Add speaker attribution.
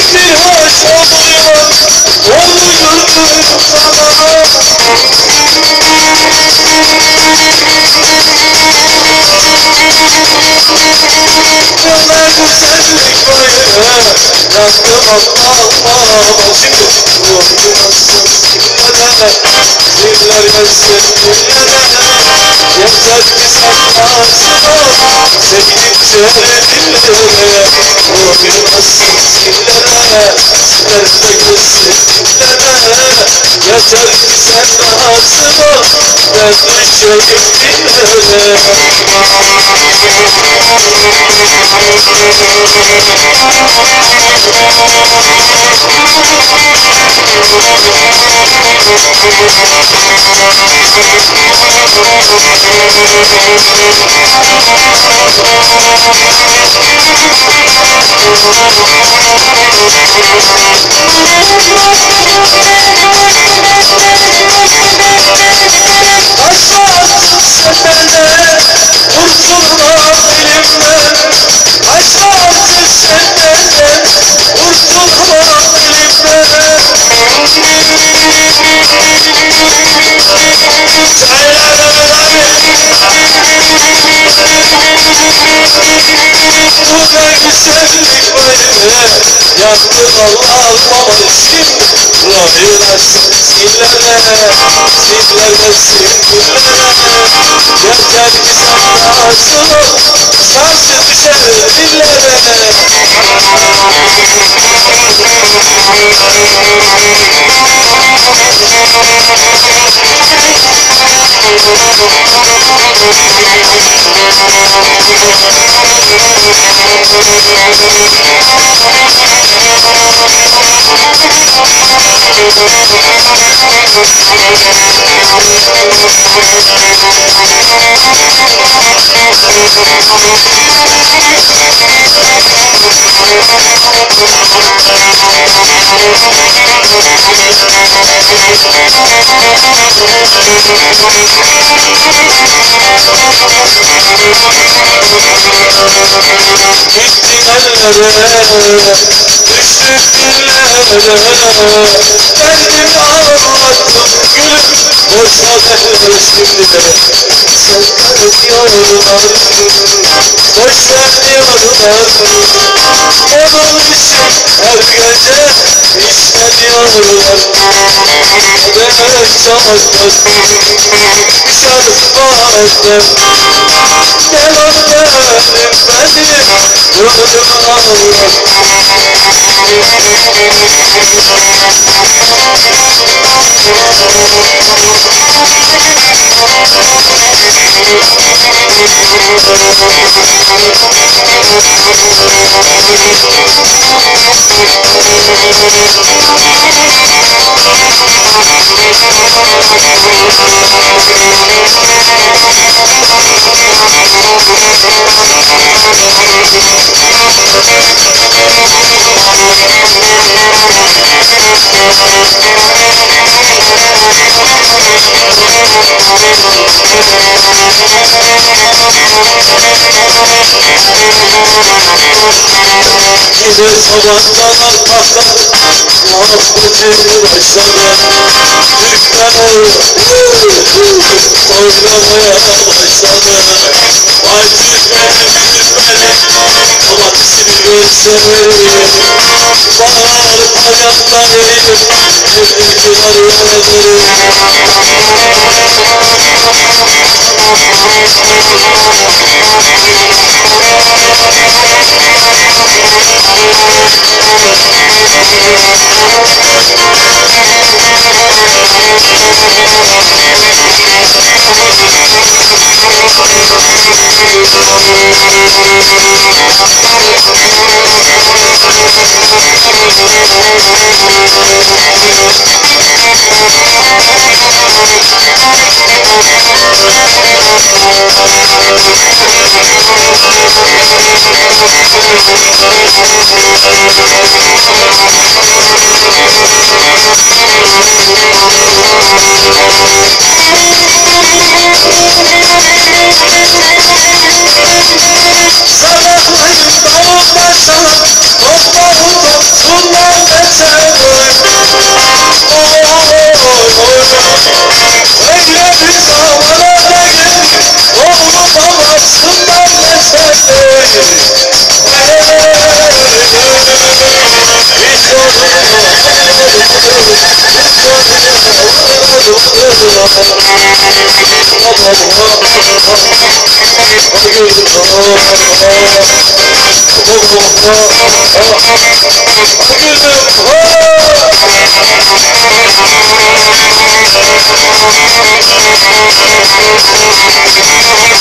Speaker 1: bir hoş oluyor, oluyor sana. Ne güzellik böyle, yaktım Allah'ıma. Şimdi ruhum nasıl dillere, diller gelsin dillere. Yeter ki sen varsın ol, sevdikçe dillere. Ruhum nasıl dillere, diller de gelsin dillere. Yeter ki sen varsın ol, ben düşeyim dillere. Aşağısın seferde, kurtulmam elimden. Aşağısın seferde, kurtulmam elimden. Bu ne güzellik böyle, yaktın Allah'ıma. Şimdi ruhum nasıl dillere, diller gelsin dillere. Yeter ki sen varsın ol, şarkı düşer dillere. Gittin ellere, düştük dillere. Derdimi anlattım gülüm, boşa derler şimdi de. Sen diyorlar, boş ver diyorlar. Onun için her gece işleniyorlar. Demek çağırlar, bir şarkı vardır. Gel öperim beni, gönlüm ağlar. Yine tabancalar patladı, muhabbeti başladı. Türkler oynamaya başladı. Vay Türkmeni, domatesini görseydim. Bağırıp ayaklarıyım, evdekiler yönelim. Oh,